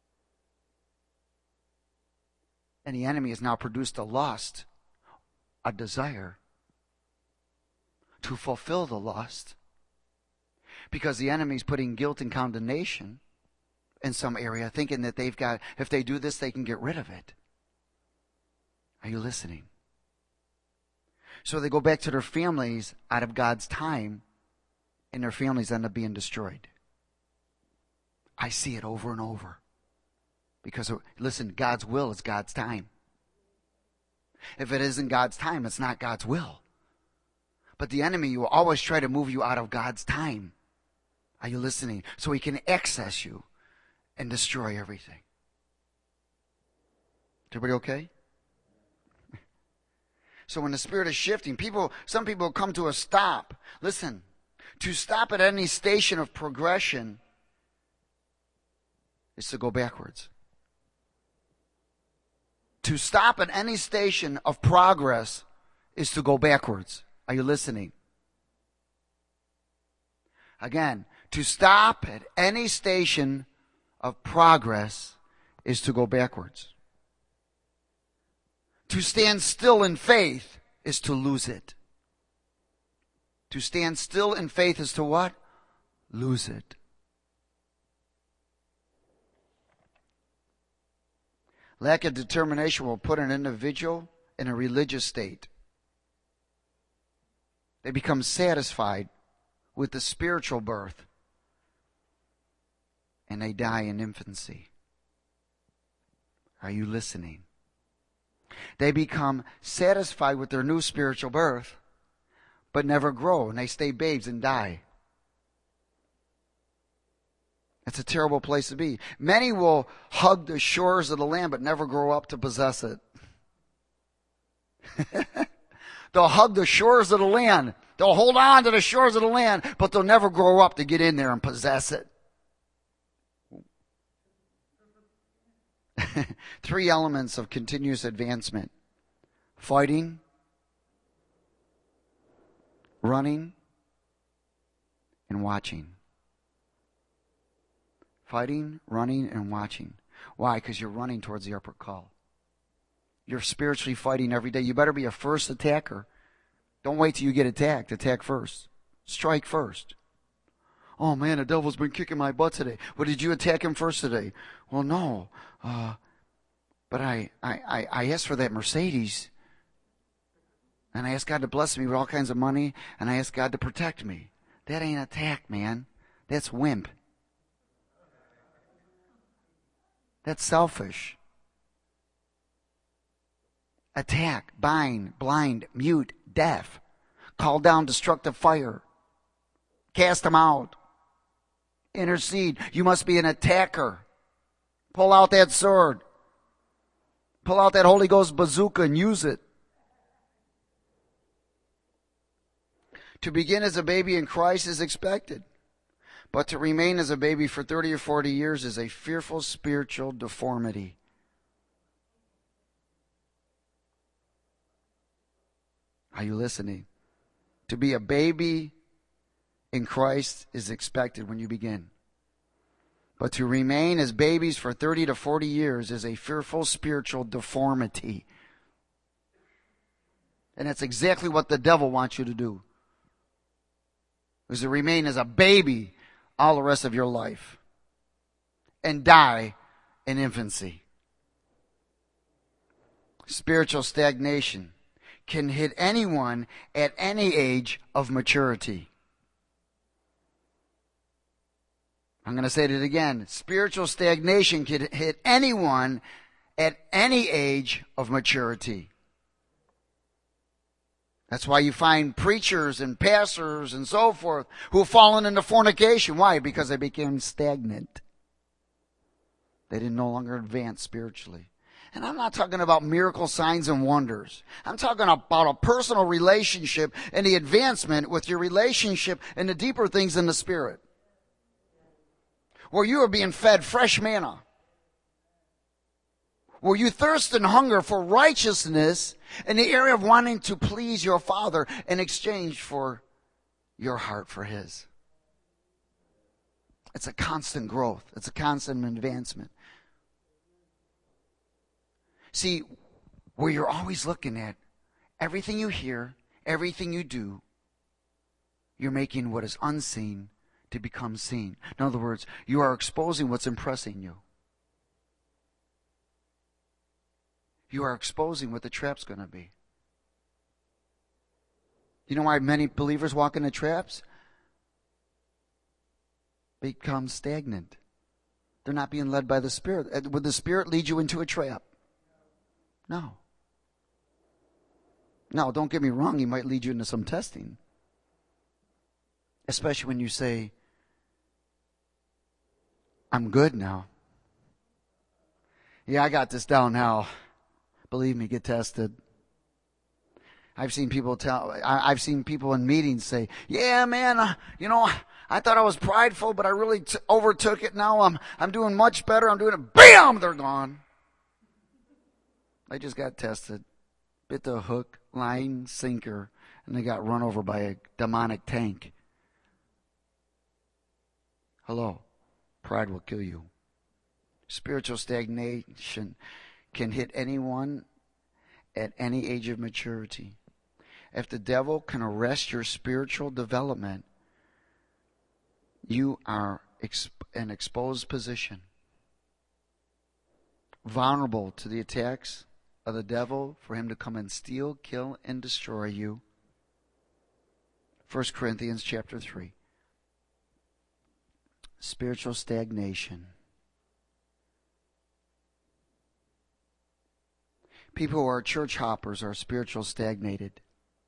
And the enemy has now produced a lust, a desire to fulfill the lust. Because the enemy is putting guilt and condemnation in some area, thinking that they've got, if they do this, they can get rid of it. Are you listening? So they go back to their families out of God's time, and their families end up being destroyed. I see it over and over. Because, listen, God's will is God's time. If it isn't God's time, it's not God's will. But the enemy will always try to move you out of God's time. Are you listening? So he can access you and destroy everything. Everybody okay? So when the spirit is shifting, people, some people come to a stop. Listen, to stop at any station of progression is to go backwards. To stop at any station of progress is to go backwards. Are you listening? Again, to stop at any station of progress is to go backwards. To stand still in faith is to lose it. To stand still in faith is to what? Lose it. Lack of determination will put an individual in a religious state. They become satisfied with the spiritual birth, and they die in infancy. Are you listening? They become satisfied with their new spiritual birth, but never grow, and they stay babes and die. It's a terrible place to be. Many will hug the shores of the land, but never grow up to possess it. They'll hug the shores of the land. They'll hold on to the shores of the land, but they'll never grow up to get in there and possess it. Three elements of continuous advancement: fighting, running, and watching. Fighting, running, and watching. Why? Because you're running towards the upper call. You're spiritually fighting every day. You better be a first attacker. Don't wait till you get attacked. Attack first. Strike first. Oh man, the devil's been kicking my butt today. Well, did you attack him first today? Well, no. Uh, but I, I, I, I asked for that Mercedes. And I asked God to bless me with all kinds of money. And I asked God to protect me. That ain't attack, man. That's wimp. That's selfish. Attack, bind, blind, mute, deaf. Call down destructive fire. Cast them out. Intercede. You must be an attacker. Pull out that sword. Pull out that Holy Ghost bazooka and use it. To begin as a baby in Christ is expected. But to remain as a baby for thirty or forty years is a fearful spiritual deformity. Are you listening? To be a baby in Christ is expected when you begin. But to remain as babies for thirty to forty years is a fearful spiritual deformity. And that's exactly what the devil wants you to do. Is to remain as a baby all the rest of your life and die in infancy. Spiritual stagnation can hit anyone at any age of maturity. I'm going to say it again. Spiritual stagnation can hit anyone at any age of maturity. That's why you find preachers and pastors and so forth who have fallen into fornication. Why? Because they became stagnant. They didn't no longer advance spiritually. And I'm not talking about miracle signs and wonders. I'm talking about a personal relationship and the advancement with your relationship and the deeper things in the Spirit. Where you are being fed fresh manna. Where you thirst and hunger for righteousness in the area of wanting to please your Father in exchange for your heart for His. It's a constant growth. It's a constant advancement. See, where you're always looking at everything you hear, everything you do, you're making what is unseen to become seen. In other words, you are exposing what's impressing you. You are exposing what the trap's going to be. You know why many believers walk into traps? They become stagnant. They're not being led by the Spirit. Would the Spirit lead you into a trap? No. No, don't get me wrong. He might lead you into some testing. Especially when you say, I'm good now. Yeah, I got this down now. Believe me, get tested. I've seen people tell, I, I've seen people in meetings say, yeah, man, uh, you know, I thought I was prideful, but I really t- overtook it. Now I'm, I'm doing much better. I'm doing it. Bam! They're gone. They just got tested. Bit the hook, line, sinker, and they got run over by a demonic tank. Hello. Pride will kill you. Spiritual stagnation can hit anyone at any age of maturity. If the devil can arrest your spiritual development, you are in an exposed position, vulnerable to the attacks of the devil for him to come and steal, kill, and destroy you. First Corinthians chapter three. Spiritual stagnation. People who are church hoppers are spiritual stagnated.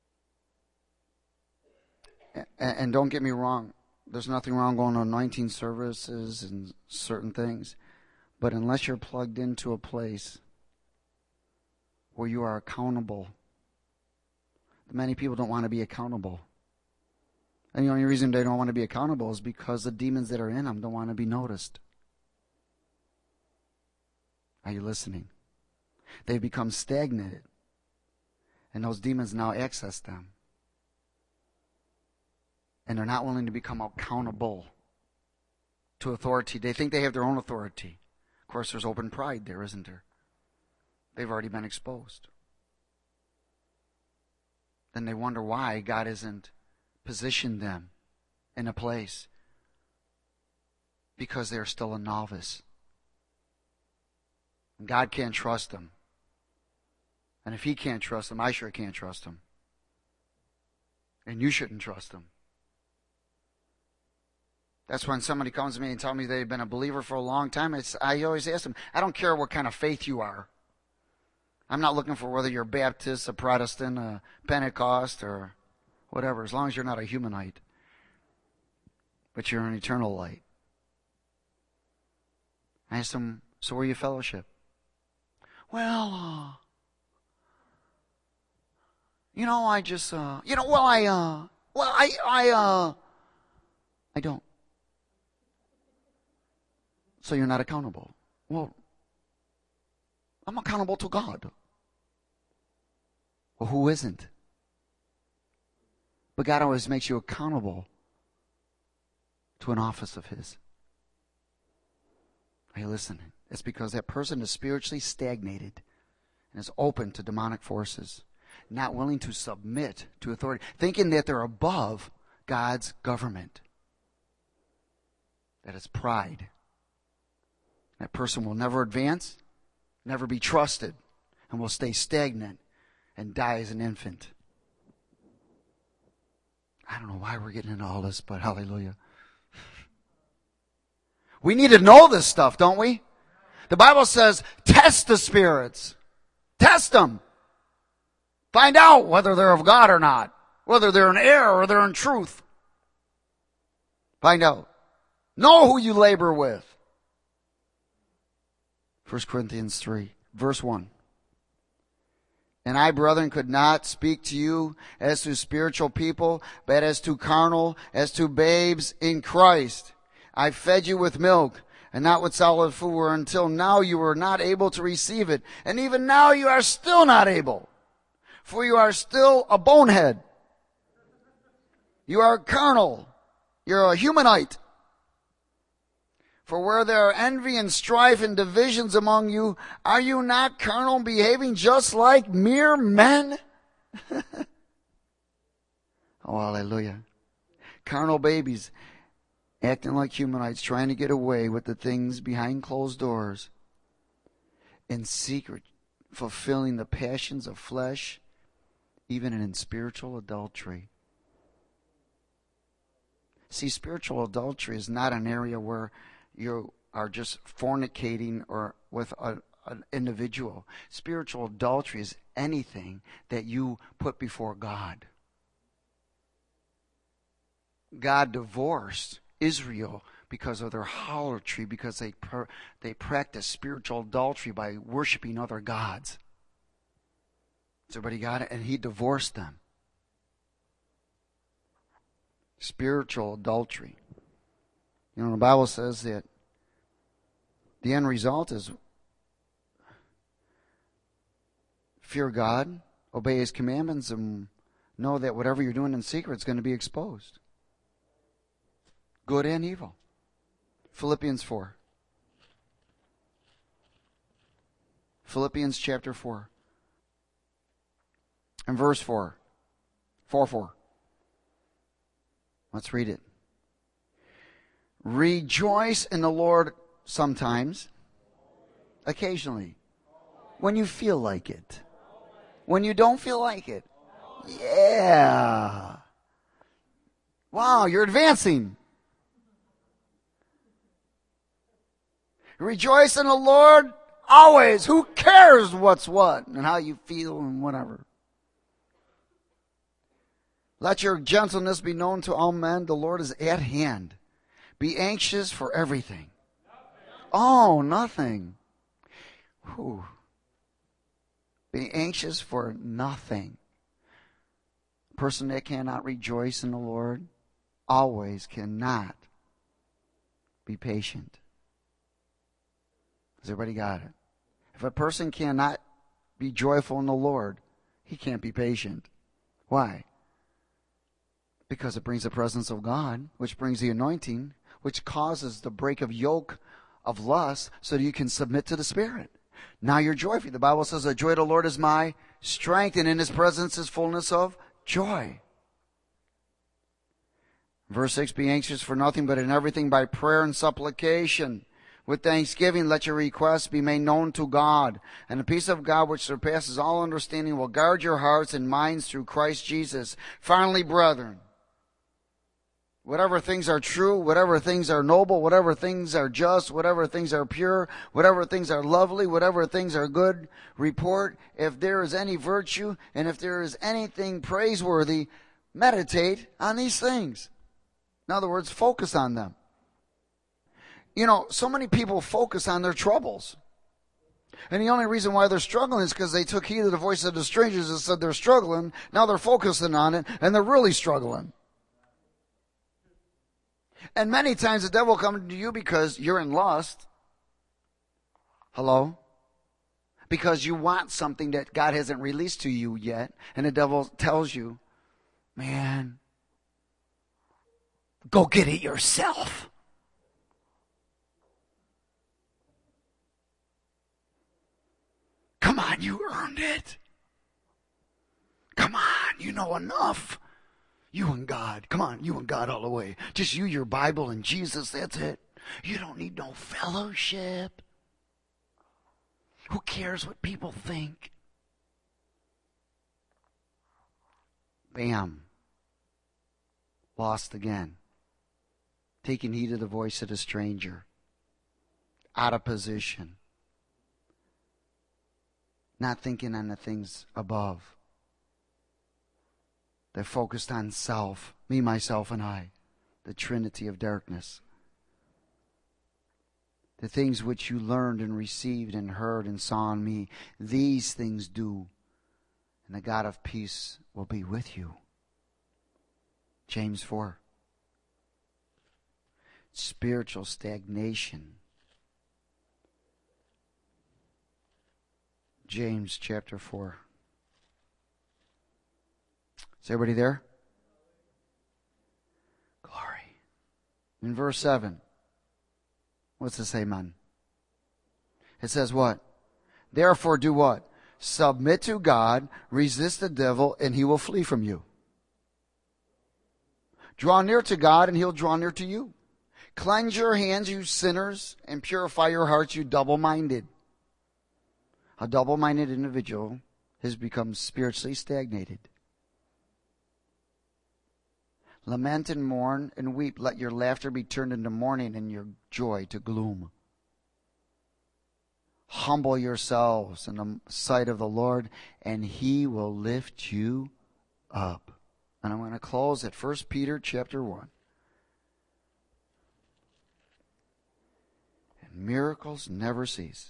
And don't get me wrong, there's nothing wrong going to anointing services and certain things. But unless you're plugged into a place where you are accountable, many people don't want to be accountable. And the only reason they don't want to be accountable is because the demons that are in them don't want to be noticed. Are you listening? They've become stagnated. And those demons now access them. And they're not willing to become accountable to authority. They think they have their own authority. Of course, there's open pride there, isn't there? They've already been exposed. Then they wonder why God isn't positioned them in a place. Because they're still a novice. And God can't trust them. And if He can't trust them, I sure can't trust them. And you shouldn't trust them. That's when somebody comes to me and tells me they've been a believer for a long time. It's, I always ask them, I don't care what kind of faith you are. I'm not looking for whether you're Baptist, a Protestant, a Pentecost, or whatever, as long as you're not a humanite. But you're an eternal light. I asked them, so where are you fellowship? Well, uh, you know, I just, uh, you know, well, I, uh, well, I, I, uh, I don't. So you're not accountable. Well, I'm accountable to God. Well, who isn't? But God always makes you accountable to an office of His. Are you listening? It's because that person is spiritually stagnated and is open to demonic forces, not willing to submit to authority, thinking that they're above God's government. That is pride. That person will never advance, never be trusted, and will stay stagnant and die as an infant. I don't know why we're getting into all this, but hallelujah. We need to know this stuff, don't we? The Bible says, test the spirits. Test them. Find out whether they're of God or not. Whether they're in error or they're in truth. Find out. Know who you labor with. First Corinthians three, verse one. And I, brethren, could not speak to you as to spiritual people, but as to carnal, as to babes in Christ. I fed you with milk, and not with solid food, for until now you were not able to receive it. And even now you are still not able, for you are still a bonehead. You are carnal. You're a humanite. For where there are envy and strife and divisions among you, are you not carnal, behaving just like mere men? Oh, hallelujah. Carnal babies acting like humanites, trying to get away with the things behind closed doors, in secret, fulfilling the passions of flesh, even in spiritual adultery. See, spiritual adultery is not an area where you are just fornicating or with a, an individual. Spiritual adultery is anything that you put before God. God divorced Israel because of their harlotry, because they per, they practiced spiritual adultery by worshiping other gods. Has everybody got it? And he divorced them. Spiritual adultery. You know, the Bible says that the end result is fear God, obey His commandments, and know that whatever you're doing in secret is going to be exposed. Good and evil. Philippians four. Philippians chapter four. And verse four. four four. Let's read it. Rejoice in the Lord sometimes, occasionally, when you feel like it. When you don't feel like it. Yeah. Wow, you're advancing. Rejoice in the Lord always. Who cares what's what and how you feel and whatever. Let your gentleness be known to all men. The Lord is at hand. Be anxious for everything. Oh, nothing. Whew. Be anxious for nothing. A person that cannot rejoice in the Lord always cannot be patient. Has everybody got it? If a person cannot be joyful in the Lord, he can't be patient. Why? Because it brings the presence of God, which brings the anointing, which causes the break of yoke of lust so that you can submit to the Spirit. Now you're joyful. The Bible says, the joy of the Lord is my strength, and in His presence is fullness of joy. Verse six, be anxious for nothing, but in everything by prayer and supplication. With thanksgiving, let your requests be made known to God. And the peace of God, which surpasses all understanding, will guard your hearts and minds through Christ Jesus. Finally, brethren, whatever things are true, whatever things are noble, whatever things are just, whatever things are pure, whatever things are lovely, whatever things are good report, if there is any virtue, and if there is anything praiseworthy, meditate on these things. In other words, focus on them. You know, so many people focus on their troubles. And the only reason why they're struggling is because they took heed of the voice of the strangers and said they're struggling. Now they're focusing on it, and they're really struggling. And many times the devil comes to you because you're in lust. Hello? Because you want something that God hasn't released to you yet. And the devil tells you, man, go get it yourself. Come on, you earned it. Come on, you know enough. You and God. Come on, you and God all the way. Just you, your Bible, and Jesus, that's it. You don't need no fellowship. Who cares what people think? Bam. Lost again. Taking heed of the voice of the stranger. Out of position. Not thinking on the things above. They're focused on self, me, myself, and I, the trinity of darkness. The things which you learned and received and heard and saw in me, these things do, and the God of peace will be with you. James four. Spiritual stagnation. James chapter four. Is everybody there? In verse seven. What's it say, man? It says what? Therefore do what? Submit to God, resist the devil, and he will flee from you. Draw near to God, and he'll draw near to you. Cleanse your hands, you sinners, and purify your hearts, you double-minded. A double-minded individual has become spiritually stagnated. Lament and mourn and weep. Let your laughter be turned into mourning and your joy to gloom. Humble yourselves in the sight of the Lord, and he will lift you up. And I'm going to close at First Peter chapter one. And miracles never cease.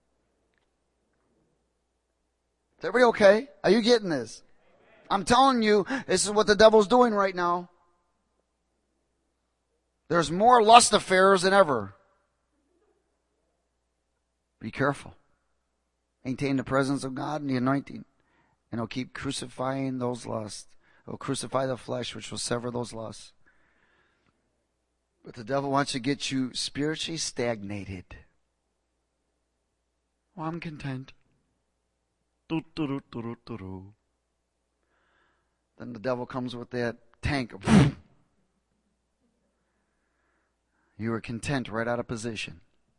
Is everybody okay? Are you getting this? I'm telling you, this is what the devil's doing right now. There's more lust affairs than ever. Be careful. Maintain the presence of God and the anointing. And he'll keep crucifying those lusts. He'll crucify the flesh, which will sever those lusts. But the devil wants to get you spiritually stagnated. Oh, I'm content. Then the devil comes with that tank. You are content right out of position.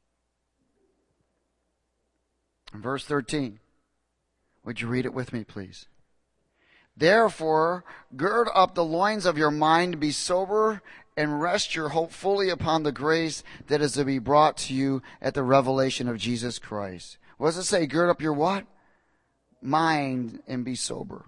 In verse thirteen, would you read it with me, please? Therefore, gird up the loins of your mind, be sober, and rest your hope fully upon the grace that is to be brought to you at the revelation of Jesus Christ. What does it say? Gird up your what? Mind and be sober.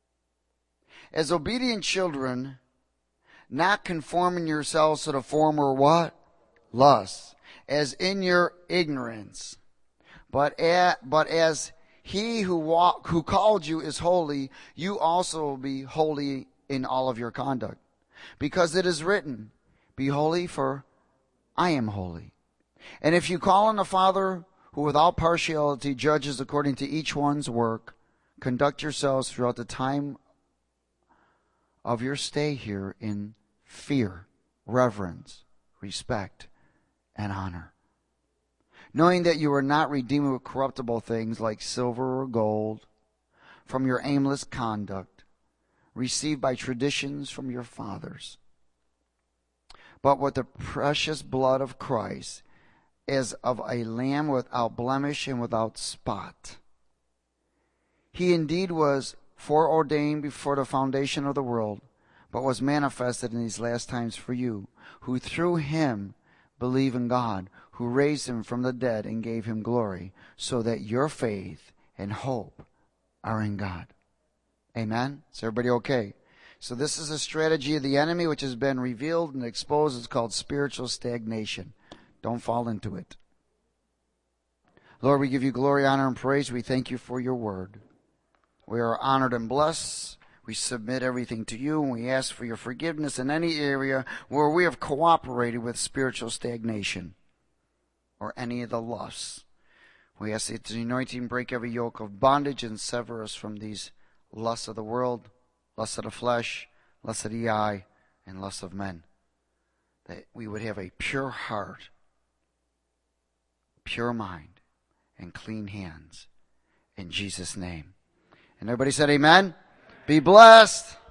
As obedient children, not conforming yourselves to the former what? Lust. As in your ignorance. But as, but as he who walk, who called you is holy, you also will be holy in all of your conduct. Because it is written, be holy, for I am holy. And if you call on the Father, who without partiality judges according to each one's work, conduct yourselves throughout the time of your stay here in fear, reverence, respect, and honor. Knowing that you are not redeemed with corruptible things like silver or gold from your aimless conduct, received by traditions from your fathers, but with the precious blood of Christ, as of a lamb without blemish and without spot. He indeed was foreordained before the foundation of the world, but was manifested in these last times for you, who through him believe in God, who raised him from the dead and gave him glory, so that your faith and hope are in God. Amen? Is everybody okay? So this is a strategy of the enemy which has been revealed and exposed. It's called spiritual stagnation. Don't fall into it. Lord, we give you glory, honor, and praise. We thank you for your word. We are honored and blessed. We submit everything to you, and we ask for your forgiveness in any area where we have cooperated with spiritual stagnation or any of the lusts. We ask that the anointing break every yoke of bondage and sever us from these lusts of the world, lusts of the flesh, lusts of the eye, and lusts of men. That we would have a pure heart, pure mind, and clean hands. In Jesus' name. And everybody said amen. Be blessed.